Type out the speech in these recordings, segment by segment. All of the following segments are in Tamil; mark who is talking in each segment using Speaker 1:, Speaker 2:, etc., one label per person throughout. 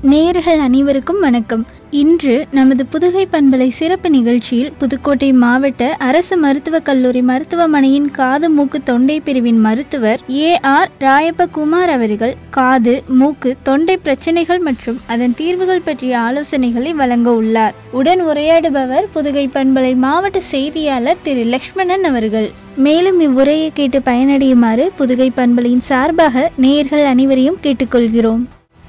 Speaker 1: நேயர்கள் அனைவருக்கும் வணக்கம். இன்று நமது புதுகை பண்பலை சிறப்பு நிகழ்ச்சியில் புதுக்கோட்டை மாவட்ட அரசு மருத்துவக் கல்லூரி மருத்துவமனையின் காது மூக்கு தொண்டை பிரிவின் மருத்துவர் AR ராயப்பகுமார் அவர்கள் காது மூக்கு தொண்டை பிரச்சனைகள் மற்றும் அதன் தீர்வுகள் பற்றிய ஆலோசனைகளை வழங்க உள்ளார். உடன் உரையாடுபவர் புதுகை பண்பலை மாவட்ட செய்தியாளர் திரு லக்ஷ்மணன் அவர்கள். மேலும் இவ்வுரையை கேட்டு பயனடையுமாறு புதுகை பண்பலையின் சார்பாக நேயர்கள் அனைவரையும் கேட்டுக்கொள்கிறோம்.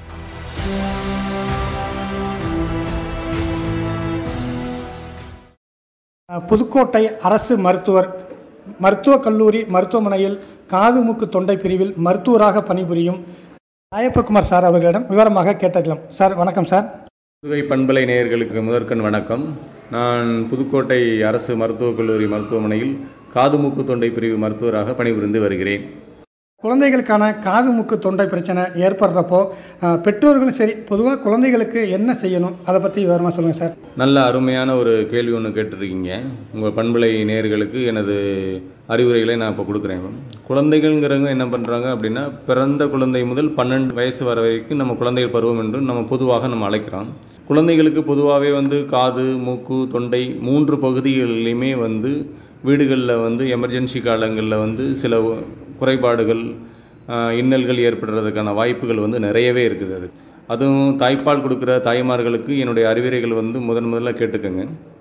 Speaker 2: புதுக்கோட்டை அரசு மருத்துவக் கல்லூரி மருத்துவமனையில் காது மூக்கு தொண்டை பிரிவில் மருத்துவராக பணிபுரியும் ராயப்பகுமார் சார் அவர்களிடம் விவரமாக கேட்டலாம். சார் வணக்கம் சார்.
Speaker 3: புதுகை பண்பலை நேயர்களுக்கு முதற்கண் வணக்கம். நான் புதுக்கோட்டை அரசு மருத்துவக் கல்லூரி மருத்துவமனையில் காது மூக்கு தொண்டை பிரிவு மருத்துவராக பணிபுரிந்து வருகிறேன்.
Speaker 2: குழந்தைகளுக்கான காது மூக்கு தொண்டை பிரச்சனை ஏற்படுறப்போ பெற்றோர்களும் சரி, பொதுவாக குழந்தைகளுக்கு என்ன செய்யணும், அதை பற்றி விவரமாக சொல்லுங்கள் சார்.
Speaker 3: நல்ல அருமையான ஒரு கேள்வி ஒன்று கேட்டிருக்கீங்க. உங்கள் பண்பலை நேயர்களுக்கு எனது அறிவுரைகளை நான் இப்போ கொடுக்குறேன். குழந்தைகள்ங்கிறவங்க என்ன பண்ணுறாங்க அப்படின்னா, பிறந்த குழந்தை முதல் 12 வயசு வர வரைக்கும் நம்ம குழந்தைகள் பருவம் என்று நம்ம பொதுவாக அழைக்கிறோம். குழந்தைகளுக்கு பொதுவாகவே காது மூக்கு தொண்டை 3 பகுதிகளிலையுமே வீடுகளில் எமர்ஜென்சி காலங்களில் சில குறைபாடுகள் இன்னல்கள் ஏற்படுறதுக்கான வாய்ப்புகள் நிறையவே இருக்குது. அதுவும் தாய்ப்பால் கொடுக்குற தாய்மார்களுக்கு என்னுடைய அறிவுரைகள் முதல்ல கேட்டுக்கோங்க.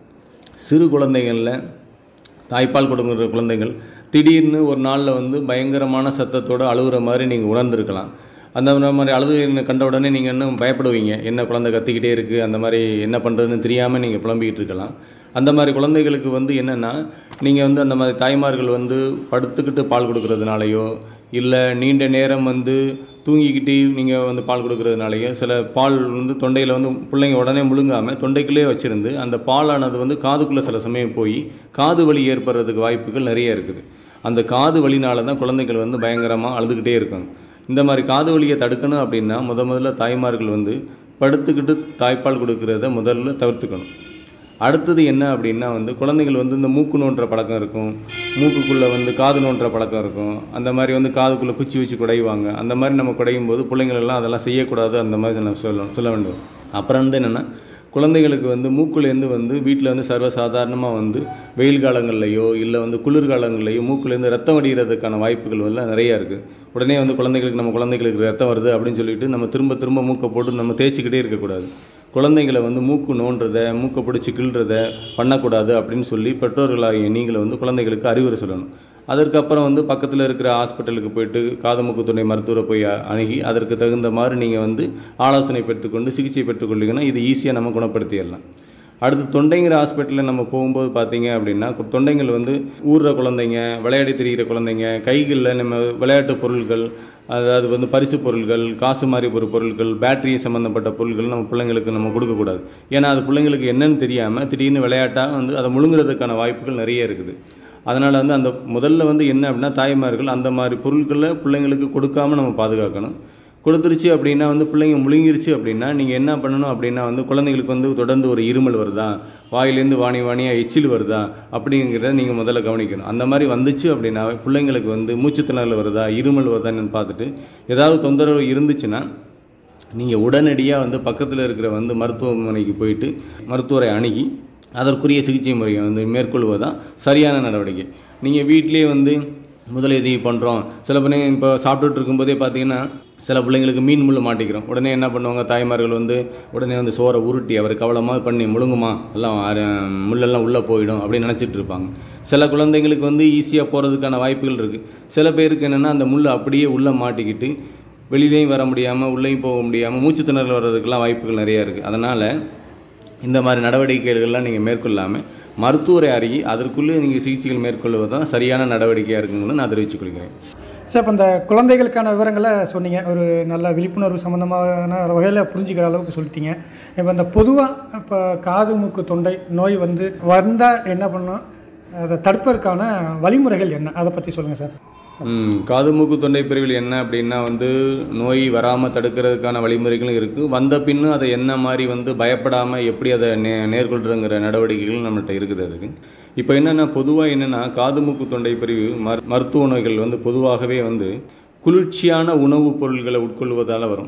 Speaker 3: சிறு குழந்தைகளில் தாய்ப்பால் கொடுக்குற குழந்தைகள் திடீர்னு ஒரு நாளில் பயங்கரமான சத்தத்தோடு அழுகிற மாதிரி நீங்கள் உணர்ந்துருக்கலாம். அந்த மாதிரி அழுது கண்ட உடனே நீங்கள் இன்னும் பயப்படுவீங்க. என்ன குழந்தை கத்திக்கிட்டே இருக்குது, அந்த மாதிரி என்ன பண்ணுறதுன்னு தெரியாமல் நீங்கள் புலம்பிக்கிட்டு இருக்கலாம். அந்த மாதிரி குழந்தைகளுக்கு என்னென்னா, நீங்கள் அந்த மாதிரி தாய்மார்கள் படுத்துக்கிட்டு பால் கொடுக்கறதுனாலையோ, இல்லை நீண்ட நேரம் தூங்கிக்கிட்டு நீங்கள் பால் கொடுக்கறதுனாலையோ, சில பால் தொண்டையில் பிள்ளைங்க உடனே முழுங்காமல் தொண்டைக்குள்ளே வச்சுருந்து அந்த பாலானது காதுக்குள்ளே சில சமயம் போய் காது வலி ஏற்படுறதுக்கு வாய்ப்புகள் நிறைய இருக்குது. அந்த காது வலினால தான் குழந்தைகள் பயங்கரமாக அழுதுகிட்டே இருக்கும். இந்த மாதிரி காது வலியை தடுக்கணும் அப்படின்னா முதல்ல தாய்மார்கள் படுத்துக்கிட்டு தாய்ப்பால் கொடுக்கறத முதல்ல தவிர்த்துக்கணும். அடுத்தது என்ன அப்படின்னா குழந்தைகள் இந்த மூக்கு நோன்ற பழக்கம் இருக்கும், மூக்குக்குள்ளே காது நோன்ற பழக்கம் இருக்கும். அந்த மாதிரி காதுக்குள்ளே குச்சி வச்சு குடைவாங்க. அந்த மாதிரி நம்ம குடையும் போது பிள்ளைங்களெல்லாம் அதெல்லாம் செய்யக்கூடாது, அந்த மாதிரி நம்ம சொல்ல வேண்டும். அப்புறம் என்னென்னா, குழந்தைகளுக்கு மூக்குலேருந்து வீட்டில் சர்வசாதாரணமாக வெயில் காலங்கள்லையோ இல்லை குளிர்காலங்கள்லையோ மூக்குலேருந்து ரத்தம் வடிகிறதுக்கான வாய்ப்புகள் நிறையா இருக்குது. உடனே குழந்தைகளுக்கு ரத்தம் வருது அப்படின்னு சொல்லிட்டு நம்ம திரும்ப மூக்கை போட்டு நம்ம தேய்ச்சிக்கிட்டே இருக்கக்கூடாது. குழந்தைங்களை மூக்கு நோன்றதை, மூக்கை பிடிச்சி கிள்றதை பண்ணக்கூடாது அப்படின்னு சொல்லி பெற்றோர்களாகிய நீங்கள் குழந்தைகளுக்கு அறிவுரை சொல்லணும். அதற்கப்புறம் பக்கத்தில் இருக்கிற ஹாஸ்பிட்டலுக்கு போயிட்டு காது மூக்கு தொண்டை மருத்துவரை போய் அணுகி அதற்கு தகுந்த மாதிரி நீங்கள் ஆலோசனை பெற்றுக்கொண்டு சிகிச்சை பெற்றுக்கொள்ளிங்கன்னா இது ஈஸியாக நம்ம குணப்படுத்திடலாம். அடுத்து தொண்டைங்கிற ஹாஸ்பிட்டலில் நம்ம போகும்போது பார்த்தீங்க அப்படின்னா, தொண்டைங்கள் ஊறுற குழந்தைங்க, விளையாடி திரிகிற குழந்தைங்க, கைகளில் நம்ம விளையாட்டு பொருட்கள், அதாவது பரிசு பொருட்கள், காசு மாதிரி ஒரு பொருட்கள், பேட்டரி சம்மந்தப்பட்ட பொருட்கள் நம்ம பிள்ளைங்களுக்கு நம்ம கொடுக்கக்கூடாது. ஏன்னா அது பிள்ளைங்களுக்கு என்னன்னு தெரியாமல் திடீர்னு விளையாட்டாக அதை முழுங்குறதுக்கான வாய்ப்புகள் நிறைய இருக்குது. அதனால் அந்த முதல்ல என்ன அப்படின்னா, தாய்மார்கள் அந்த மாதிரி பொருட்களை பிள்ளைங்களுக்கு கொடுக்காமல் நம்ம பாதுகாக்கணும். கொடுத்துருச்சு அப்படின்னா பிள்ளைங்க முழுங்கிருச்சு அப்படின்னா நீங்கள் என்ன பண்ணணும் அப்படின்னா குழந்தைங்களுக்கு தொடர்ந்து ஒரு இருமல் வருதா, வாயிலேருந்து வாணியாக எச்சில் வருதா அப்படிங்கிறத நீங்கள் முதல்ல கவனிக்கணும். அந்த மாதிரி வந்துச்சு அப்படின்னா பிள்ளைங்களுக்கு மூச்சுத்திணறல் வருதா, இருமல் வருதான்னு பார்த்துட்டு ஏதாவது தொந்தரவு இருந்துச்சுன்னா நீங்கள் உடனடியாக பக்கத்தில் இருக்கிற மருத்துவமனைக்கு போயிட்டு மருத்துவரை அணுகி அதற்குரிய சிகிச்சை முறையை மேற்கொள்வதுதான் சரியான நடவடிக்கை. நீங்கள் வீட்டிலே முதலுதவி பண்ணுறோம். சில பிள்ளைங்க இப்போ சாப்பிட்டுட்டு இருக்கும்போதே பார்த்தீங்கன்னா சில பிள்ளைங்களுக்கு மீன் முள் மாட்டிக்கிறோம். உடனே என்ன பண்ணுவாங்க, தாய்மார்கள் உடனே சோறை உருட்டி அவர் கவலமாக பண்ணி முழுங்குமா, எல்லாம் முள்ளெல்லாம் உள்ளே போயிடும் அப்படின்னு நினச்சிட்டு இருப்பாங்க. சில குழந்தைங்களுக்கு ஈஸியாக போகிறதுக்கான வாய்ப்புகள் இருக்குது. சில பேருக்கு என்னென்னா அந்த முள் அப்படியே உள்ளே மாட்டிக்கிட்டு வெளியிலையும் வர முடியாமல் உள்ளேயும் போக முடியாமல் மூச்சு திணறல் வர்றதுக்கெல்லாம் வாய்ப்புகள் நிறையா இருக்குது. அதனால் இந்த மாதிரி நடவடிக்கைகள்லாம் நீங்கள் மேற்கொள்ளாமல் மருத்துவரை அருகி அதற்குள்ளே நீங்கள் சிகிச்சைகள் மேற்கொள்வது தான் சரியான நடவடிக்கையாக இருக்குங்கன்னு நான் தெரிவித்துக் கொள்கிறேன்.
Speaker 2: சார், இப்போ இந்த குழந்தைகளுக்கான விவரங்களை சொன்னீங்க, ஒரு நல்ல விழிப்புணர்வு சம்மந்தமான வகையில் புரிஞ்சுக்கிற அளவுக்கு சொல்லிட்டீங்க. இப்போ இந்த பொதுவாக இப்போ காது மூக்கு தொண்டை நோய் வந்தால் என்ன பண்ணணும், அதை தடுப்பதற்கான வழிமுறைகள் என்ன, அதை பற்றி சொல்லுங்கள் சார்.
Speaker 3: காது மூக்கு தொண்டை பிரிவில் என்ன அப்படின்னா நோய் வராமல் தடுக்கிறதுக்கான வழிமுறைகளும் இருக்குது. வந்த பின்னும் அதை என்ன மாதிரி பயப்படாமல் எப்படி அதை நேர்கொள்கிறங்கிற நடவடிக்கைகள் நம்மகிட்ட இருக்குது. அதுக்கு இப்போ என்னென்னா, பொதுவாக என்னென்னா காது மூக்கு தொண்டை பிரிவு மருத்துவ நோய்கள் பொதுவாகவே குளிர்ச்சியான உணவுப் பொருட்களை உட்கொள்வதால் வரும்.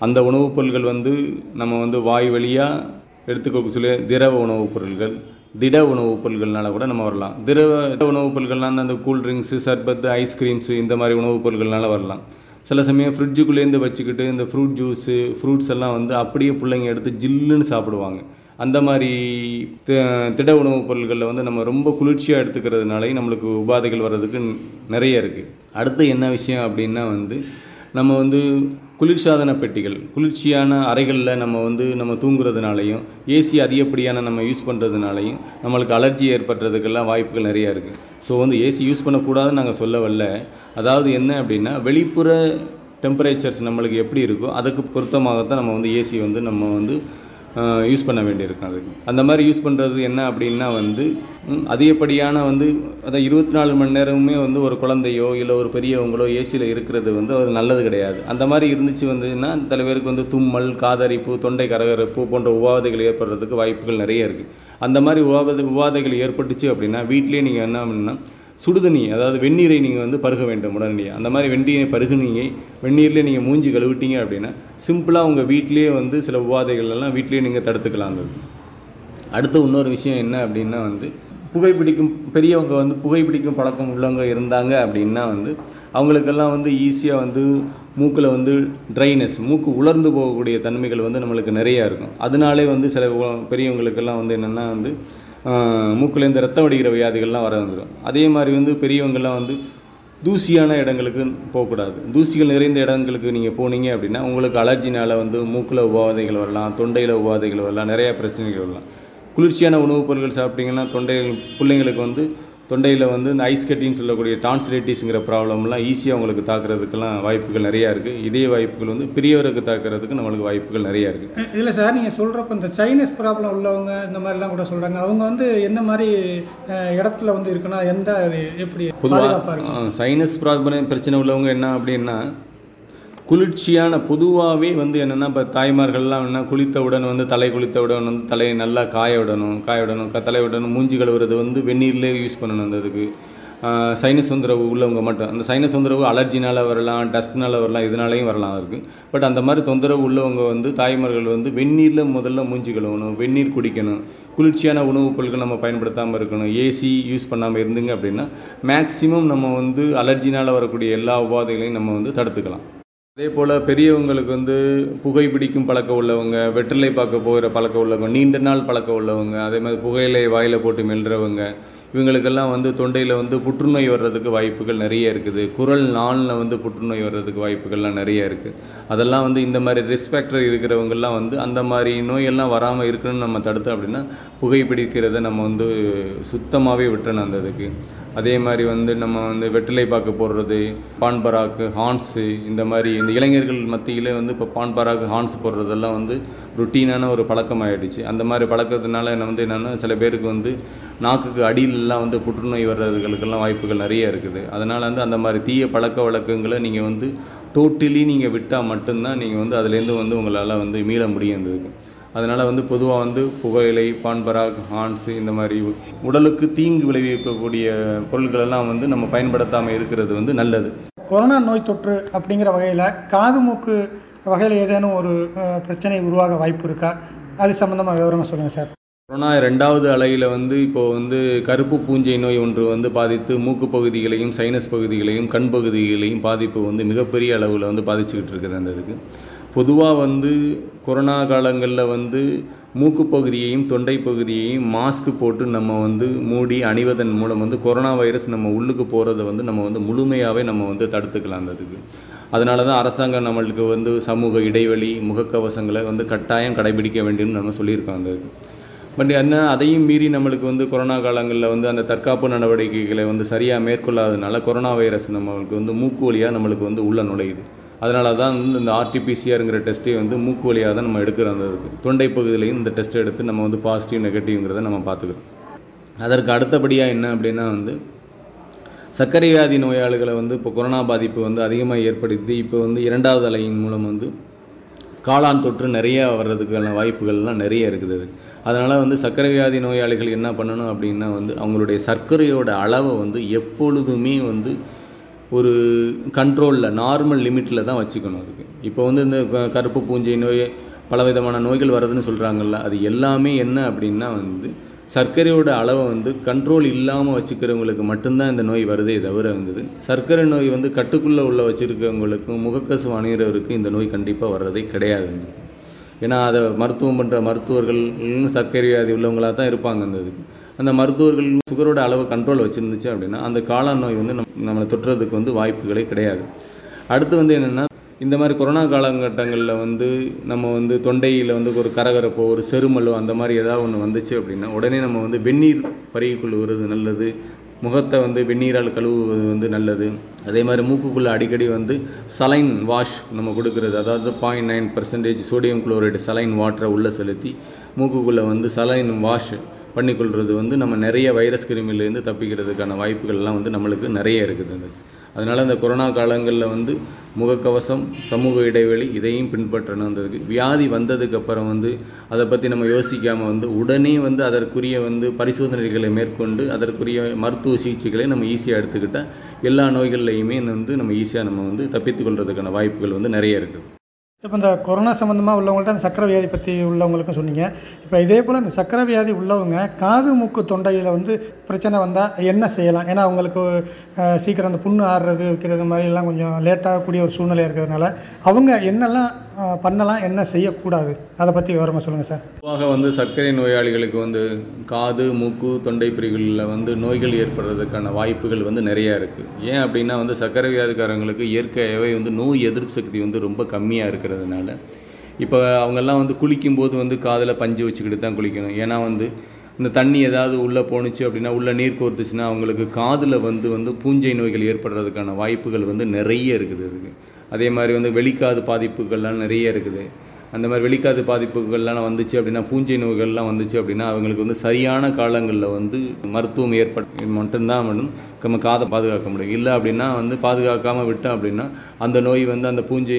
Speaker 3: அந்த உணவுப் பொருட்கள் வந்து நம்ம வந்து வாய் வழியாக எடுத்துக்க சொல்லி திரவ உணவுப் பொருட்கள், திட உணவுப் பொருட்கள்னால கூட நம்ம வரலாம். திரவ உணவுப் பொருட்கள்னால் அந்த கூல்ட்ரிங்க்ஸு, சர்பத்து, ஐஸ்கிரீம்ஸு இந்த மாதிரி உணவுப் பொருட்கள்னால வரலாம். சில சமயம் ஃப்ரிட்ஜுக்குள்ளேருந்து வச்சுக்கிட்டு இந்த ஃப்ரூட் ஜூஸு, ஃப்ரூட்ஸ் எல்லாம் வந்து அப்படியே பிள்ளைங்க எடுத்து ஜில்லுன்னு சாப்பிடுவாங்க. அந்த மாதிரி திட உணவுப் பொருட்களில் வந்து நம்ம ரொம்ப குளிர்ச்சியாக எடுத்துக்கிறதுனாலே நம்மளுக்கு உபாதைகள் வர்றதுக்கு நிறைய இருக்குது. அடுத்து என்ன விஷயம் அப்படின்னா வந்து நம்ம வந்து குளிர்சாதன பெட்டிகள், குளிர்ச்சியான அறைகளில் நம்ம தூங்குறதுனாலையும் ஏசி அதிகப்படியான நம்ம யூஸ் பண்ணுறதுனாலையும் நம்மளுக்கு அலர்ஜி ஏற்படுறதுக்கெல்லாம் வாய்ப்புகள் நிறையா இருக்குது. ஸோ வந்து ஏசி யூஸ் பண்ணக்கூடாதுன்னு நாங்கள் சொல்ல வரல. அதாவது என்ன அப்படின்னா வெளிப்புற டெம்பரேச்சர்ஸ் நம்மளுக்கு எப்படி இருக்கோ அதுக்கு பொருத்தமாகத்தான் நம்ம வந்து ஏசி வந்து நம்ம வந்து யூஸ் பண்ண வேண்டியிருக்கும். அதுக்கு அந்த மாதிரி யூஸ் பண்ணுறது என்ன அப்படின்னா வந்து அதிகப்படியான வந்து அதான் 24 மணி நேரமுமே வந்து ஒரு குழந்தையோ இல்லை ஒரு பெரியவங்களோ ஏசியில் இருக்கிறது வந்து அது நல்லது கிடையாது. அந்த மாதிரி இருந்துச்சு வந்துன்னா சில பேருக்கு வந்து தும்மல், காதரிப்பு, தொண்டை கரகரப்பு போன்ற உபாதைகள் ஏற்படுறதுக்கு வாய்ப்புகள் நிறைய இருக்குது. அந்த மாதிரி உபாதைகள் ஏற்பட்டுச்சு அப்படின்னா வீட்டிலே நீங்கள் என்ன பண்ணணும்னா சுடுதண்ணி, அதாவது வெந்நீரை நீங்கள் வந்து பருக வேண்டும் உடனடியாக. அந்த மாதிரி வெந்நீரை பருகுனீங்க, வெந்நீரில் நீங்கள் மூஞ்சி கழுவிட்டீங்க அப்படின்னா சிம்பிளாக உங்கள் வீட்டிலேயே வந்து சில உபாதைகள் எல்லாம் வீட்டிலேயே நீங்கள் தடுத்துக்கலாம். அடுத்து இன்னொரு விஷயம் என்ன அப்படின்னா வந்து பெரியவங்க வந்து புகைப்பிடிக்கும் பழக்கம் உள்ளவங்க இருந்தாங்க அப்படின்னா வந்து அவங்களுக்கெல்லாம் வந்து ஈஸியாக வந்து மூக்கில் வந்து ட்ரைனஸ், மூக்கு உலர்ந்து போகக்கூடிய தன்மைகள் வந்து நம்மளுக்கு நிறையா இருக்கும். அதனாலே வந்து சில பெரியவங்களுக்கெல்லாம் வந்து என்னென்னா வந்து மூக்குலேருந்து ரத்தம் வடிகிற வியாதிகள்லாம் வர வந்துடும். அதே மாதிரி வந்து பெரியவங்கள்லாம் வந்து தூசியான இடங்களுக்கு போகக்கூடாது. தூசிகள் நிறைந்த இடங்களுக்கு நீங்கள் போனீங்க அப்படின்னா உங்களுக்கு அலர்ஜினால் வந்து மூக்கில் உபாதைகள் வரலாம், தொண்டையில் உபாதைகள் வரலாம், நிறையா பிரச்சனைகள் வரலாம். குளிர்ச்சியான உணவுப் பொருட்கள் சாப்பிட்டிங்கன்னா பிள்ளைங்களுக்கு வந்து தொண்டையில் வந்து இந்த ஐஸ் கட்டின்னு சொல்லக்கூடிய டான்சிலைட்டிஸ்ங்கிற ப்ராப்ளம்லாம் ஈஸியாக உங்களுக்கு தாக்குறதுக்கெல்லாம் வாய்ப்புகள் நிறையா இருக்குது. இதே வாய்ப்புகள் வந்து பெரியவருக்கு தாக்குறதுக்கு நம்மளுக்கு வாய்ப்புகள் நிறையா இருக்குது.
Speaker 2: இல்லை சார், நீங்கள் சொல்கிறப்ப இந்த சைனஸ் ப்ராப்ளம் உள்ளவங்க இந்த மாதிரிலாம் கூட சொல்கிறாங்க. அவங்க வந்து என்ன மாதிரி இடத்துல வந்து இருக்குன்னா எப்படி
Speaker 3: பொதுவாக சைனஸ் பிரச்சனை உள்ளவங்க என்ன அப்படின்னா குளிர்ச்சியான பொதுவாகவே வந்து என்னென்னா இப்போ தாய்மார்கள்லாம் என்ன குளித்தவுடன் வந்து குளித்தவுடன் வந்து தலையை நல்லா காய விடணும், தலை விடணும். மூஞ்சி கழுவுறது வந்து வெந்நீர்லேயே யூஸ் பண்ணணும். அந்த இதுக்கு சைனஸ் தொந்தரவு உள்ளவங்க மட்டும். அந்த சைனஸ் தொந்தரவு அலர்ஜினால் வரலாம், டஸ்ட்னால் வரலாம், இதனாலையும் வரலாம் இருக்குது. பட் அந்த மாதிரி தொந்தரவு உள்ளவங்க வந்து தாய்மார்கள் வந்து வெந்நீரில் முதல்ல மூஞ்சி கழுவணும், வெந்நீர் குடிக்கணும், குளிர்ச்சியான உணவுப் பொருட்கள் நம்ம பயன்படுத்தாமல் இருக்கணும், ஏசி யூஸ் பண்ணாமல் இருந்துங்க அப்படின்னா மேக்ஸிமம் நம்ம வந்து அலர்ஜினால் வரக்கூடிய எல்லா உபாதைகளையும் நம்ம வந்து தடுத்துக்கலாம். அதே போல் பெரியவங்களுக்கு வந்து புகைப்பிடிக்கும் பழக்கம் உள்ளவங்க, வெற்றிலை பார்க்க போகிற பழக்கம் உள்ளவங்க, நீண்ட நாள் பழக்கம் உள்ளவங்க, அதே மாதிரி புகையிலை வாயில் போட்டு மெல்றவங்க, இவங்களுக்கெல்லாம் வந்து தொண்டையில் வந்து புற்றுநோய் வர்றதுக்கு வாய்ப்புகள் நிறைய இருக்குது. குரல் நாளில் வந்து புற்றுநோய் வர்றதுக்கு வாய்ப்புகள்லாம் நிறைய இருக்குது. அதெல்லாம் வந்து இந்த மாதிரி ரிஸ்க் ஃபேக்டர் இருக்கிறவங்கெல்லாம் வந்து அந்த மாதிரி நோயெல்லாம் வராமல் இருக்கணும்னு நம்ம தடுத்தோம் அப்படின்னா புகைப்பிடிக்கிறத நம்ம வந்து சுத்தமாகவே விட்டுறணும் அந்த இதுக்கு. அதே மாதிரி வந்து நம்ம வந்து வெற்றிலை பாக்கு போடுறது, பான் பராக்கு, ஹான்ஸு, இந்த மாதிரி இந்த இளைஞர்கள் மத்தியில் வந்து இப்போ பான் பராக்கு, ஹான்ஸ் போடுறதெல்லாம் வந்து ருட்டீனான ஒரு பழக்கம் ஆகிடுச்சு. அந்த மாதிரி பழக்கத்தினால என்னென்னா சில பேருக்கு வந்து நாக்குக்கு அடியிலெலாம் வந்து புற்றுநோய் வர்றதுகளுக்கெல்லாம் வாய்ப்புகள் நிறைய இருக்குது. அதனால் வந்து அந்த மாதிரி தீய பழக்க வழக்கங்களை நீங்கள் வந்து டோட்டலி நீங்கள் விட்டால் மட்டும்தான் நீங்கள் வந்து அதுலேருந்து வந்து உங்களால் வந்து மீள முடியும். அதனால் வந்து பொதுவாக வந்து புகையிலை, பான் பராக், ஹான்ஸு இந்த மாதிரி உடலுக்கு தீங்கு விளைவிக்கக்கூடிய பொருட்களெல்லாம் வந்து நம்ம பயன்படுத்தாமல் இருக்கிறது வந்து நல்லது.
Speaker 2: கொரோனா நோய் தொற்று அப்படிங்கிற வகையில் காது மூக்கு வகையில் ஏதேனும் ஒரு பிரச்சனை உருவாக வாய்ப்பு இருக்கா? அது சம்மந்தமாக விவரமாக சொல்லுங்கள் சார்.
Speaker 3: கொரோனா 2வது அலையில் வந்து இப்போது வந்து கருப்பு பூஞ்சை நோய் ஒன்று வந்து பாதித்து மூக்கு பகுதிகளையும் சைனஸ் பகுதிகளையும் கண் பகுதிகளையும் பாதிப்பு வந்து மிகப்பெரிய அளவில் வந்து பாதிச்சுக்கிட்டு இருக்குது. அந்த இதுக்கு பொதுவாக வந்து கொரோனா காலங்களில் வந்து மூக்கு பகுதியையும் தொண்டை பகுதியையும் மாஸ்க் போட்டு நம்ம வந்து மூடி அணிவதன் மூலம் வந்து கொரோனா வைரஸ் நம்ம உள்ளுக்கு போகிறத வந்து நம்ம வந்து முழுமையாகவே நம்ம வந்து தடுத்துக்கலாம். அதுக்கு அதனால தான் அரசாங்கம் நம்மளுக்கு வந்து சமூக இடைவெளி, முகக்கவசங்களை வந்து கட்டாயம் கடைபிடிக்க வேண்டும்னு நம்ம சொல்லியிருக்கோம். அந்த பட் என்ன அதையும் மீறி நம்மளுக்கு வந்து கொரோனா காலங்களில் வந்து அந்த தற்காப்பு நடவடிக்கைகளை வந்து சரியாக மேற்கொள்ளாததுனால கொரோனா வைரஸ் நம்மளுக்கு வந்து மூக்கு வழியாக நம்மளுக்கு வந்து உள்ள நுழையுது. அதனால தான் வந்து இந்த RT-PCR டெஸ்ட்டே வந்து மூக்கு வழியாக தான் நம்ம எடுக்கிறோம். அந்த தொண்டை பகுதியிலையும் இந்த டெஸ்ட் எடுத்து நம்ம வந்து பாசிட்டிவ் நெகட்டிவ்ங்கிறத நம்ம பார்த்துக்கிறோம். அதற்கு அடுத்தபடியாக என்ன அப்படின்னா வந்து சர்க்கரை வியாதி நோயாளிகளை வந்து இப்போ கொரோனா பாதிப்பு வந்து அதிகமாக ஏற்படுத்தி இப்போ வந்து 2வது அலையின் மூலம் வந்து காளான் தொற்று நிறையா வர்றதுக்கான வாய்ப்புகள்லாம் நிறைய இருக்குது. அதனால் வந்து சர்க்கரை வியாதி நோயாளிகள் என்ன பண்ணணும் அப்படின்னா வந்து அவங்களுடைய சர்க்கரையோட அளவை வந்து எப்பொழுதுமே வந்து ஒரு கண்ட்ரோலில் நார்மல் லிமிட்டில் தான் வச்சுக்கணும். அதுக்கு இப்போ வந்து இந்த கருப்பு பூஞ்சை நோய் பலவிதமான நோய்கள் வர்றதுன்னு சொல்கிறாங்கல்ல, அது எல்லாமே என்ன அப்படின்னா வந்து சர்க்கரையோட அளவை வந்து கண்ட்ரோல் இல்லாமல் வச்சுக்கிறவங்களுக்கு மட்டும்தான் இந்த நோய் வருதே தவிர வந்தது சர்க்கரை நோய் வந்து கட்டுக்குள்ளே உள்ள வச்சுருக்கவங்களுக்கும் முகக்கசு அணிகிறவருக்கும் இந்த நோய் கண்டிப்பாக வர்றதே கிடையாது. ஏன்னா அதை மருத்துவம் பண்ணுற மருத்துவர்கள் சர்க்கரை வியாதி உள்ளவங்களாக தான் இருப்பாங்க. அந்த மருத்துவர்கள் சுகரோட அளவு கண்ட்ரோல் வச்சுருந்துச்சு அப்படின்னா அந்த காளான் நோய் வந்து நம்மளை தொற்றுறதுக்கு வந்து வாய்ப்புகளே கிடையாது. அடுத்து வந்து என்னென்னா, இந்த மாதிரி கொரோனா காலகட்டங்களில் வந்து நம்ம வந்து தொண்டையில் வந்து ஒரு கரகரப்போ ஒரு செருமலோ அந்த மாதிரி ஏதாவது ஒன்று வந்துச்சு அப்படின்னா உடனே நம்ம வந்து வெந்நீர் பருகிக்கொள்வது நல்லது. முகத்தை வந்து வெந்நீரால் கழுவுவது வந்து நல்லது. அதே மாதிரி மூக்குக்குள்ளே அடிக்கடி வந்து சலைன் வாஷ் நம்ம கொடுக்குறது, அதாவது 0.9% சோடியம் குளோரைடு சலைன் வாட்டரை உள்ளே செலுத்தி மூக்குக்குள்ளே வந்து சலைன் வாஷ் பண்ணிக்கொள்வது வந்து நம்ம நிறைய வைரஸ் கிருமியிலேருந்து தப்பிக்கிறதுக்கான வாய்ப்புகள்லாம் வந்து நம்மளுக்கு நிறைய இருக்குது. அதனால் இந்த கொரோனா காலங்களில் வந்து முகக்கவசம், சமூக இடைவெளி இதையும் பின்பற்றணுன்றதுக்கு வியாதி வந்ததுக்கப்புறம் வந்து அதை பற்றி நம்ம யோசிக்காமல் வந்து உடனே வந்து அதற்குரிய வந்து பரிசோதனைகளை மேற்கொண்டு அதற்குரிய மருத்துவ சிகிச்சைகளை நம்ம ஈஸியாக எடுத்துக்கிட்டால் எல்லா நோய்கள்லையுமே வந்து நம்ம ஈஸியாக நம்ம வந்து தப்பித்து கொள்வதற்கான வாய்ப்புகள் வந்து நிறைய இருக்குது.
Speaker 2: இப்போ இந்த கொரோனா சம்மந்தமாக உள்ளவங்கள்ட்ட அந்த சக்கரை வியாதி பற்றி உள்ளவங்களுக்கும் சொன்னீங்க. இப்போ இதே போல் இந்த சக்கரை வியாதி உள்ளவங்க காது மூக்கு தொண்டையில் வந்து பிரச்சனை வந்தால் என்ன செய்யலாம்? ஏன்னா அவங்களுக்கு சீக்கிரம் அந்த புண்ணு ஆடுறது வைக்கிறது மாதிரிலாம் கொஞ்சம் லேட்டாகக்கூடிய ஒரு சூழ்நிலை இருக்கிறதுனால அவங்க என்னெல்லாம் பண்ணலாம், என்ன செய்யக்கூடாது, அதை பற்றி விவரமாக சொல்லுங்கள் சார்.
Speaker 3: பொதுவாக வந்து சர்க்கரை நோயாளிகளுக்கு வந்து காது மூக்கு தொண்டை பிரிவுகளில் வந்து நோய்கள் ஏற்படுறதுக்கான வாய்ப்புகள் வந்து நிறையா இருக்குது. ஏன் அப்படின்னா வந்து சர்க்கரை வியாதிக்காரங்களுக்கு இயற்கையாகவே வந்து நோய் எதிர்ப்பு சக்தி வந்து ரொம்ப கம்மியாக இருக்கிறதுனால இப்போ அவங்கெல்லாம் வந்து குளிக்கும்போது வந்து காதில் பஞ்சு வச்சுக்கிட்டு தான் குளிக்கணும். ஏன்னா வந்து இந்த தண்ணி ஏதாவது உள்ளே போணுச்சு அப்படின்னா உள்ளே நீர் கோர்த்துச்சுன்னா அவங்களுக்கு காதில் வந்து பூஞ்சை நோய்கள் ஏற்படுறதுக்கான வாய்ப்புகள் வந்து நிறைய இருக்குது. அதே மாதிரி வந்து வெளிக்காது பாதிப்புகள்லாம் நிறைய இருக்குது. அந்த மாதிரி வெளிக்காது பாதிப்புகள்லாம் வந்துச்சு அப்படின்னா பூஞ்சை நோய்கள்லாம் வந்துச்சு அப்படின்னா அவங்களுக்கு வந்து சரியான காலங்களில் வந்து மருத்துவம் ஏற்பட்டு மட்டும்தான் நம்ம காதை பாதுகாக்க முடியும். இல்லை அப்படின்னா வந்து பாதுகாக்காமல் விட்டோம் அப்படின்னா அந்த நோய் வந்து அந்த பூஞ்சை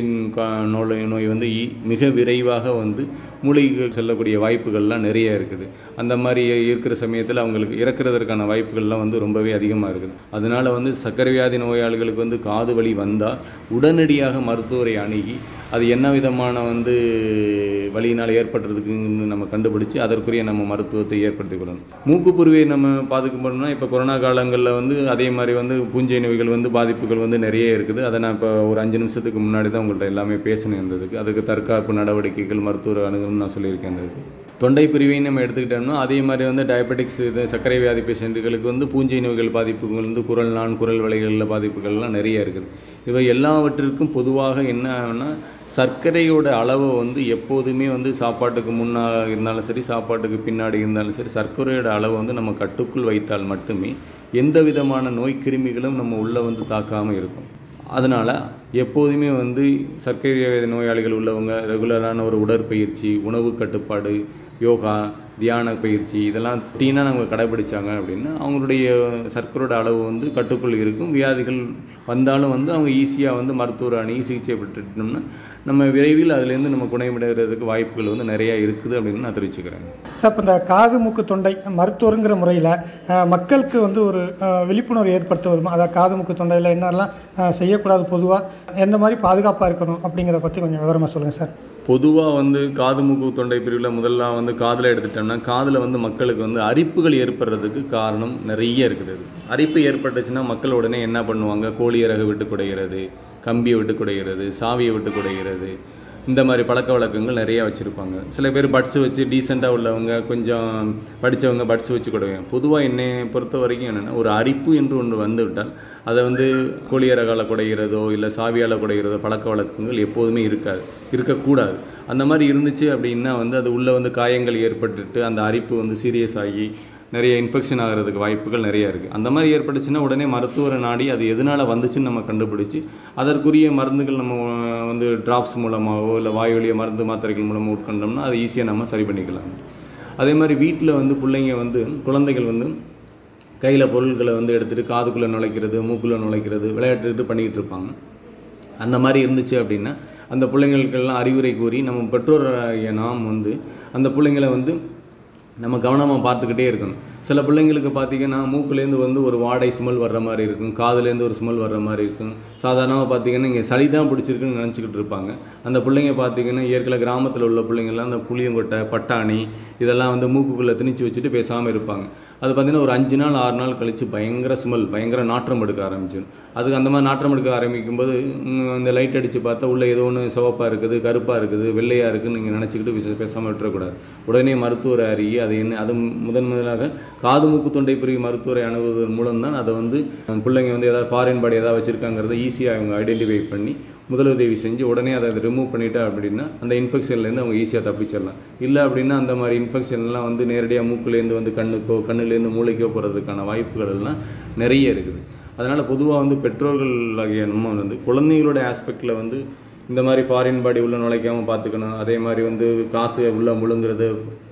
Speaker 3: நோய் வந்து மிக விரைவாக வந்து மூளைக்கு செல்லக்கூடிய வாய்ப்புகள்லாம் நிறைய இருக்குது. அந்த மாதிரி இருக்கிற சமயத்தில் அவங்களுக்கு இறக்குறதற்கான வாய்ப்புகள்லாம் வந்து ரொம்பவே அதிகமாக இருக்குது. அதனால் வந்து சர்க்கரை வியாதி நோயாளிகளுக்கு வந்து காது வலி வந்தால் உடனடியாக மருத்துவரை அணுகி அது என்ன விதமான வந்து வலியினால் ஏற்படுறதுக்குன்னு நம்ம கண்டுபிடிச்சி அதற்குரிய நம்ம மருத்துவத்தை ஏற்படுத்தி கொள்ளணும். மூக்குப்புருவை நம்ம பாதுகாக்கணும்னா இப்போ கொரோனா காலங்களில் வந்து அதே மாதிரி வந்து பூஞ்சை நோய்கள் வந்து பாதிப்புகள் வந்து நிறைய இருக்குது. அதை நான் இப்போ ஒரு 5 நிமிஷத்துக்கு முன்னாடி தான் உங்கள்கிட்ட எல்லாமே பேசினேன். இருந்ததுக்கு அதுக்கு தற்காப்பு நடவடிக்கைகள் மருத்துவ அணுகணும்னு நான் சொல்லியிருக்கேன். தொண்டை பிரிவையும் நம்ம எடுத்துக்கிட்டோம்னா அதே மாதிரி வந்து டயபெட்டிக்ஸ் சர்க்கரை வியாதி பேஷண்ட்டுகளுக்கு வந்து பூஞ்சை நோய்கள் பாதிப்புகள் வந்து குரல் வளைகளில் பாதிப்புகள்லாம் நிறைய இருக்குது. இவை எல்லாவற்றிற்கும் பொதுவாக என்ன ஆகுனா சர்க்கரையோட அளவை வந்து எப்போதுமே வந்து சாப்பாட்டுக்கு முன்னாக இருந்தாலும் சரி சாப்பாட்டுக்கு பின்னாடி இருந்தாலும் சரி சர்க்கரையோட அளவை வந்து நம்ம கட்டுக்குள் வைத்தால் மட்டுமே எந்த விதமான நோய் கிருமிகளும் நம்ம உள்ளே வந்து தாக்காமல் இருக்கும். அதனால் எப்போதுமே வந்து சர்க்கரை நோயாளிகள் உள்ளவங்க ரெகுலரான ஒரு உடற்பயிற்சி, உணவு கட்டுப்பாடு, யோகா, தியான பயிற்சி இதெல்லாம் டீனாக நம்ம கடைபிடிச்சாங்க அப்படின்னா அவங்களுடைய சர்க்கரையோட அளவு வந்து கட்டுக்குள் இருக்கும். வியாதிகள் வந்தாலும் வந்து அவங்க ஈஸியாக வந்து மருத்துவர் அணுகி சிகிச்சை பெற்றுட்டோம்னா நம்ம விரைவில் அதுலேருந்து நம்ம குணமடைகிறதுக்கு வாய்ப்புகள் வந்து நிறையா இருக்குது அப்படின்னு நான் தெரிவிச்சுக்கிறேன்.
Speaker 2: சார், இப்போ இந்த காது மூக்கு தொண்டை மருத்துவருங்கிற முறையில் மக்களுக்கு வந்து ஒரு விழிப்புணர்வு ஏற்படுத்துவது, அதாவது காது மூக்கு தொண்டையில் என்னெல்லாம் செய்யக்கூடாது, பொதுவாக எந்த மாதிரி பாதுகாப்பாக இருக்கணும் அப்படிங்கிறத பற்றி கொஞ்சம் விவரமாக சொல்லுங்கள் சார்.
Speaker 3: பொதுவாக வந்து காது மூக்கு தொண்டை பிரிவில் முதல்ல வந்து காதில் எடுத்துட்டோம்னா காதில் வந்து மக்களுக்கு வந்து அரிப்புகள் ஏற்படுறதுக்கு காரணம் நிறைய இருக்குது. அரிப்பு ஏற்பட்டுச்சுன்னா மக்கள் உடனே என்ன பண்ணுவாங்க, கோழி இறகு விட்டு குடைகிறது, கம்பியை விட்டு குடைகிறது, சாவியை விட்டு குடைகிறது, இந்த மாதிரி பழக்க வழக்கங்கள் நிறையா வச்சுருப்பாங்க. சில பேர் பட்ஸு வச்சு டீசெண்டாக உள்ளவங்க கொஞ்சம் படித்தவங்க பட்ஸு வச்சு குடைவாங்க. பொதுவாக என்னை பொறுத்த வரைக்கும் என்னென்னா ஒரு அரிப்பு என்று ஒன்று வந்து விட்டால் அதை வந்து கோழியரகால் குடைகிறதோ இல்லை சாவியால் குடைகிறதோ பழக்க வழக்கங்கள் எப்போதுமே இருக்கக்கூடாது. அந்த மாதிரி இருந்துச்சு அப்படின்னா வந்து அது உள்ளே வந்து காயங்கள் ஏற்பட்டுட்டு அந்த அரிப்பு வந்து சீரியஸ் ஆகி நிறைய இன்ஃபெக்ஷன் ஆகிறதுக்கு வாய்ப்புகள் நிறையா இருக்குது. அந்த மாதிரி ஏற்பட்டுச்சுன்னா உடனே மருத்துவரை நாடி அது எதனால் வந்துச்சுன்னு நம்ம கண்டுபிடிச்சி அதற்குரிய மருந்துகள் நம்ம வந்து ட்ராப்ஸ் மூலமாகவோ இல்லை வாய் வழிய மருந்து மாத்திரைகள் மூலமாக உட்கொண்டோம்னா அதை ஈஸியாக நம்ம சரி பண்ணிக்கலாம். அதே மாதிரி வீட்டில் வந்து பிள்ளைங்க வந்து குழந்தைகள் வந்து கையில் பொருட்களை வந்து எடுத்துகிட்டு காதுக்குள்ளே நுழைக்கிறது, மூக்குள்ளே நுழைக்கிறது விளையாட்டுட்டு பண்ணிக்கிட்டு இருப்பாங்க. அந்த மாதிரி இருந்துச்சு அப்படின்னா அந்த பிள்ளைங்களுக்கெல்லாம் அறிவுரை கூறி நம்ம பெற்றோராகிய நாம் வந்து அந்த பிள்ளைங்களை வந்து நம்ம கவனமாக பார்த்துக்கிட்டே இருக்கணும். சில பிள்ளைங்களுக்கு பார்த்திங்கன்னா மூக்குலேருந்து வந்து ஒரு வாடை ஸ்மெல் வர்ற மாதிரி இருக்கும், காதுலேருந்து ஒரு ஸ்மெல் வர்ற மாதிரி இருக்கும், சாதாரணமாக பார்த்தீங்கன்னா இங்கே சளி தான் பிடிச்சிருக்குன்னு நினச்சிக்கிட்டு இருப்பாங்க. அந்த பிள்ளைங்க பார்த்தீங்கன்னா இயற்கையில் கிராமத்தில் உள்ள பிள்ளைங்கள்லாம் அந்த புளியங்கொட்டை, பட்டாணி இதெல்லாம் வந்து மூக்குக்குள்ளே திணிச்சு வச்சுட்டு பேசாமல் இருப்பாங்க. அது பார்த்திங்கன்னா ஒரு 5 நாள் 6 நாள் கழித்து பயங்கர ஸ்மெல், பயங்கர நாற்றம் எடுக்க ஆரம்பிச்சிடும். அதுக்கு அந்த மாதிரி நாற்றம் எடுக்க ஆரம்பிக்கும்போது இந்த லைட் அடித்து பார்த்தா உள்ளே ஏதோ ஒன்று சிவப்பாக இருக்குது, கருப்பாக இருக்குது, வெள்ளையாக இருக்குதுன்னு நீங்கள் நினச்சிக்கிட்டு பேசாமல் விட்டுறக்கூடாது. உடனே மருத்துவரை அறியி அது என்ன, அது முதலாக காது மூக்கு தொண்டை பிரிவு மருத்துவரை அணுகுவதன் மூலம் தான் அதை வந்து பிள்ளைங்க வந்து ஏதாவது ஃபாரின் பாடி ஏதாவது வச்சுருக்காங்கிறத ஈஸியாக அவங்க ஐடென்டிஃபை பண்ணி முதலுதவி செஞ்சு உடனே அதை ரிமூவ் பண்ணிட்டா அப்படின்னா அந்த இன்ஃபெக்ஷன்லேருந்து அவங்க ஈஸியாக தப்பிச்சிடலாம். இல்லை அப்படின்னா அந்த மாதிரி இன்ஃபெக்ஷன்லாம் வந்து நேரடியாக மூக்குலேருந்து வந்து கண்ணுக்கோ கண்ணுலேருந்து மூளைக்கோ போகிறதுக்கான வாய்ப்புகள் எல்லாம் நிறைய இருக்குது. அதனால் பொதுவாக வந்து பெற்றோர்கள் ஆகிய நம்ம வந்து குழந்தைகளோட ஆஸ்பெக்டில் வந்து இந்த மாதிரி ஃபாரின் பாடி உள்ளே நுழைக்காமல் பார்த்துக்கணும். அதே மாதிரி வந்து காசு உள்ளே முழுங்குறது,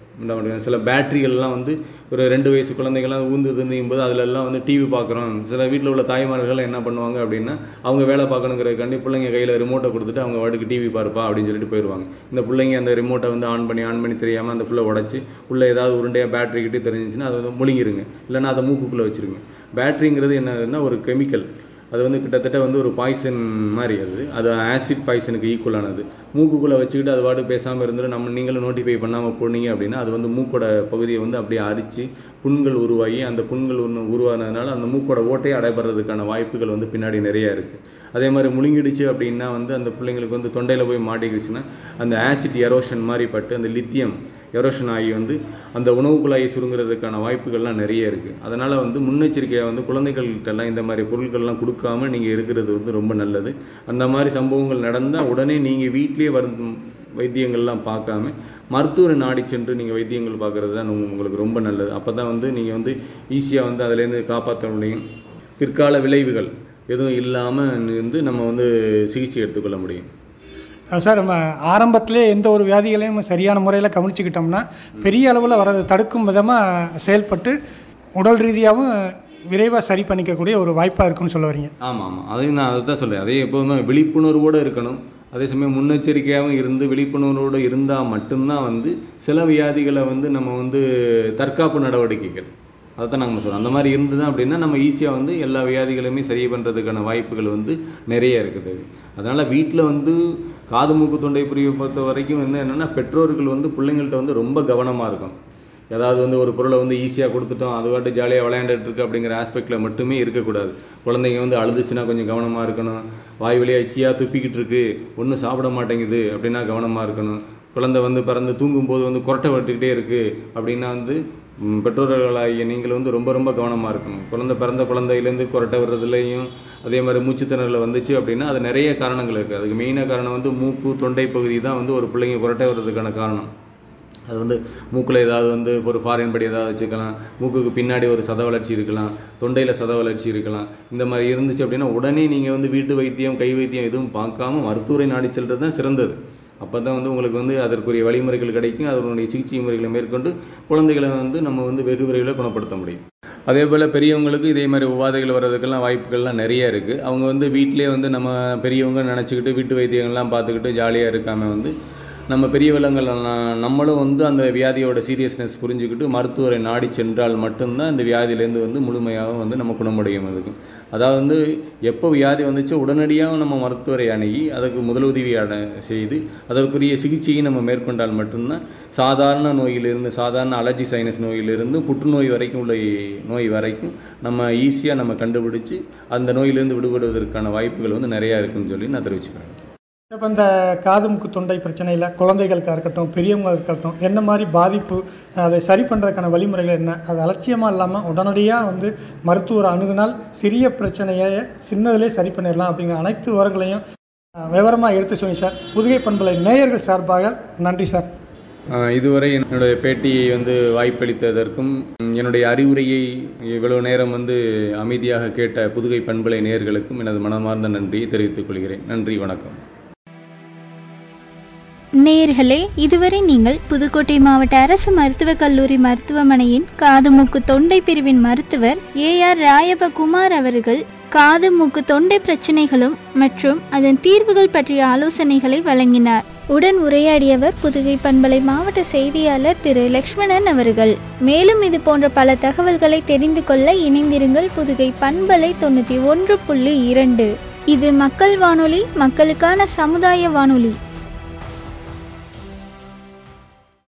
Speaker 3: சில பேட்டரிகள்லாம் வந்து ஒரு 2 வயசு குழந்தைகள்லாம் ஊந்தும்போது அதிலெல்லாம் வந்து டிவி பார்க்குறோம். சில வீட்டில் உள்ள தாய்மார்கள் என்ன பண்ணுவாங்க அப்படின்னா அவங்க வேலை பார்க்கணுங்கிறதுக்காண்டி பிள்ளைங்க கையில் ரிமோட்டை கொடுத்துட்டு அவங்க வாட்டுக்கு டிவி பார்ப்பா அப்படின்னு சொல்லிட்டு போயிடுவாங்க. இந்த பிள்ளைங்க அந்த ரிமோட்டை வந்து ஆன் பண்ணி தெரியாமல் அந்த ஃபுல்லாக உடச்சி உள்ளே ஏதாவது உருண்டையாக பேட்டரி கிட்டே தெரிஞ்சிச்சுன்னா அதை வந்து முழுங்கிருங்க, இல்லைன்னா அதை மூக்குக்குள்ளே வச்சுருங்க. பேட்டரிங்கிறது என்னன்னா ஒரு கெமிக்கல், அது வந்து கிட்டத்தட்ட வந்து ஒரு பாய்சன் மாதிரி, அது ஆசிட் பாய்சனுக்கு ஈக்குவலானது. மூக்குக்குள்ளே வச்சுக்கிட்டு அது வாட்டு பேசாமல் இருந்துட்டு நீங்களும் நோட்டிஃபை பண்ணாமல் போனீங்க அப்படின்னா அது வந்து மூக்கோட பகுதியை வந்து அப்படியே அரித்து புண்கள் உருவாகி அந்த புண்கள் உருவானதுனால அந்த மூக்கோட ஓட்டையை அடைபடுறதுக்கான வாய்ப்புகள் வந்து பின்னாடி நிறையா இருக்குது. அதே மாதிரி முழுங்கிடுச்சு அப்படின்னா வந்து அந்த பிள்ளைங்களுக்கு வந்து தொண்டையில் போய் மாட்டிக்கிடுச்சுன்னா அந்த ஆசிட் எரோஷன் மாதிரி பட்டு அந்த லித்தியம் எரோஷன் ஆகி வந்து அந்த உணவு குழாயை சுருங்குறதுக்கான வாய்ப்புகள்லாம் நிறைய இருக்குது. அதனால் வந்து முன்னெச்சரிக்கையாக வந்து குழந்தைகள்கிட்டலாம் இந்த மாதிரி பொருட்கள்லாம் கொடுக்காம நீங்கள் இருக்கிறது வந்து ரொம்ப நல்லது. அந்த மாதிரி சம்பவங்கள் நடந்தால் உடனே நீங்கள் வீட்டிலேயே வைத்தியங்கள்லாம் பார்க்காம மருத்துவரை நாடி சென்று நீங்கள் வைத்தியங்கள் பார்க்குறது தான் உங்களுக்கு ரொம்ப நல்லது. அப்போ தான் வந்து நீங்கள் வந்து ஈஸியாக வந்து அதிலேருந்து காப்பாற்ற முடியும். பிற்கால விளைவுகள் எதுவும் இல்லாமல் வந்து நம்ம வந்து சிகிச்சை எடுத்துக்கொள்ள முடியும்.
Speaker 2: சார், நம்ம ஆரம்பத்திலே எந்த ஒரு வியாதிகளையும் நம்ம சரியான முறையில் கவனிச்சுக்கிட்டோம்னா பெரிய அளவில் வரதை தடுக்கும் விதமாக செயல்பட்டு உடல் ரீதியாகவும் விரைவாக சரி பண்ணிக்கக்கூடிய ஒரு வாய்ப்பாக இருக்குன்னு சொல்ல வரீங்க.
Speaker 3: ஆமாம், அதையும் நான் அதை தான் சொல்கிறேன். அதே எப்போதுமே விழிப்புணர்வோடு இருக்கணும். அதே சமயம் முன்னெச்சரிக்கையாகவும் இருந்து விழிப்புணர்வோடு இருந்தால் மட்டும்தான் வந்து சில வியாதிகளை வந்து நம்ம வந்து தற்காப்பு நடவடிக்கைகள் அதை தான் நாங்கள் சொல்கிறோம். அந்த மாதிரி இருந்தது அப்படின்னா நம்ம ஈஸியாக வந்து எல்லா வியாதிகளையுமே சரி பண்ணுறதுக்கான வாய்ப்புகள் வந்து நிறைய இருக்குது. அதனால் வீட்டில் வந்து காது மூக்கு தொண்டை பிரிவை பொறுத்த வரைக்கும் வந்து என்னென்னா பெற்றோர்கள் வந்து பிள்ளைங்கள்ட்ட வந்து ரொம்ப கவனமாக இருக்கும். ஏதாவது வந்து ஒரு பொருளை வந்து ஈஸியாக கொடுத்துட்டோம், அது வாட்டு ஜாலியாக விளையாண்டுட்டு இருக்கு அப்படிங்கிற ஆஸ்பெக்டில் மட்டுமே இருக்கக்கூடாது. குழந்தைங்க வந்து அழுதுச்சுன்னா கொஞ்சம் கவனமாக இருக்கணும். வாய் வழியாக எச்சியாக துப்பிக்கிட்டு இருக்கு, ஒன்றும் சாப்பிட மாட்டேங்குது அப்படின்னா கவனமாக இருக்கணும். குழந்தை வந்து பிறந்து தூங்கும்போது வந்து கொரட்டை விட்டுக்கிட்டே இருக்குது அப்படின்னா வந்து பெற்றோர்களாகிய நீங்கள் வந்து ரொம்ப ரொம்ப கவனமாக இருக்கணும். பிறந்த குழந்தையிலேருந்து கொரட்டை வர்றதுலேயும் அதே மாதிரி மூச்சுத்திணறல் வந்துச்சு அப்படின்னா அது நிறைய காரணங்கள் இருக்குது. அதுக்கு மெயினாக காரணம் வந்து மூக்கு தொண்டை பகுதி தான் வந்து ஒரு பிள்ளைங்க கொரட்டை வர்றதுக்கான காரணம். அது வந்து மூக்கில் ஏதாவது வந்து ஒரு ஃபாரின் படி ஏதாவது வச்சுக்கலாம், மூக்குக்கு பின்னாடி ஒரு சத வளர்ச்சி இருக்கலாம், தொண்டையில் சத வளர்ச்சி இருக்கலாம். இந்த மாதிரி இருந்துச்சு அப்படின்னா உடனே நீங்கள் வந்து வீட்டு வைத்தியம் கை வைத்தியம் எதுவும் பார்க்காம மருத்துவரை நாடி செல்வது தான் சிறந்தது. அப்போ தான் வந்து உங்களுக்கு வந்து அதற்குரிய வழிமுறைகள் கிடைக்கும். அதனுடைய சிகிச்சை முறைகளை மேற்கொண்டு குழந்தைகளை வந்து நம்ம வந்து வெகு விரைவில் குணப்படுத்த முடியும். அதே போல் பெரியவங்களுக்கு இதே மாதிரி உபாதைகள் வர்றதுக்கெல்லாம் வாய்ப்புகள்லாம் நிறைய இருக்குது. அவங்க வந்து வீட்டிலே வந்து நம்ம பெரியவங்க நினச்சிக்கிட்டு வீட்டு வைத்தியங்கள்லாம் பார்த்துக்கிட்டு ஜாலியாக இருக்காமல் வந்து நம்ம பெரியவளங்கள் நம்மளும் வந்து அந்த வியாதியோட சீரியஸ்னஸ் புரிஞ்சுக்கிட்டு மருத்துவரை நாடி சென்றால் மட்டும்தான் இந்த வியாதியிலேருந்து வந்து முழுமையாக வந்து நம்ம குணமடையும். அதுக்கு அதாவது வந்து எப்போ வியாதி வந்துச்சோ உடனடியாக நம்ம மருத்துவரை அணுகி அதுக்கு முதலுதவி செய்து அதற்குரிய சிகிச்சையை நம்ம மேற்கொண்டால் மட்டும்தான் சாதாரண நோயிலிருந்து, சாதாரண அலர்ஜி சைனஸ் நோயிலிருந்து புற்றுநோய் வரைக்கும் உள்ள நோய் வரைக்கும் நம்ம ஈஸியாக நம்ம கண்டுபிடிச்சி அந்த நோயிலிருந்து விடுபடுவதற்கான வாய்ப்புகள் வந்து நிறையா இருக்குன்னு சொல்லி நான் தெரிவிச்சுக்கிறேன்.
Speaker 2: இப்போ இந்த காது மூக்கு தொண்டை பிரச்சனையில் குழந்தைகளுக்காக இருக்கட்டும் பெரியவங்க இருக்கட்டும் என்ன மாதிரி பாதிப்பு, அதை சரி பண்ணுறதுக்கான வழிமுறைகள் என்ன, அது அலட்சியமாக இல்லாமல் உடனடியாக வந்து மருத்துவர் அணுகுனால் சிறிய பிரச்சனையை சின்னதிலே சரி பண்ணிடலாம் அப்படிங்கிற அனைத்து விவரங்களையும் விவரமாக எடுத்து சொன்னீங்க சார். புதுகை பண்பலை நேயர்கள் சார்பாக நன்றி சார்.
Speaker 3: இதுவரை என்னுடைய பேட்டியை வந்து வாய்ப்பளித்ததற்கும் என்னுடைய அறிவுரையை இவ்வளவு நேரம் வந்து அமைதியாக கேட்ட புதுகை பண்பலை நேயர்களுக்கும் எனது மனமார்ந்த நன்றியை தெரிவித்துக் கொள்கிறேன். நன்றி, வணக்கம்.
Speaker 1: நேயர்களே, இதுவரை நீங்கள் புதுக்கோட்டை மாவட்ட அரசு மருத்துவக் கல்லூரி மருத்துவமனையின் காது மூக்கு தொண்டை பிரிவின் மருத்துவர் AR ராயப்பகுமார் அவர்கள் காது மூக்கு தொண்டை பிரச்சனைகளும் மற்றும் அதன் தீர்வுகள் பற்றிய ஆலோசனைகளை வழங்கினார். உடன் உரையாடியவர் புதுகை பண்பலை மாவட்ட செய்தியாளர் திரு லக்ஷ்மணன் அவர்கள். மேலும் இது போன்ற பல தகவல்களை தெரிந்து கொள்ள இணைந்திருங்கள் புதுகை பண்பலை 91.2. இது மக்கள் வானொலி, மக்களுக்கான சமுதாய வானொலி.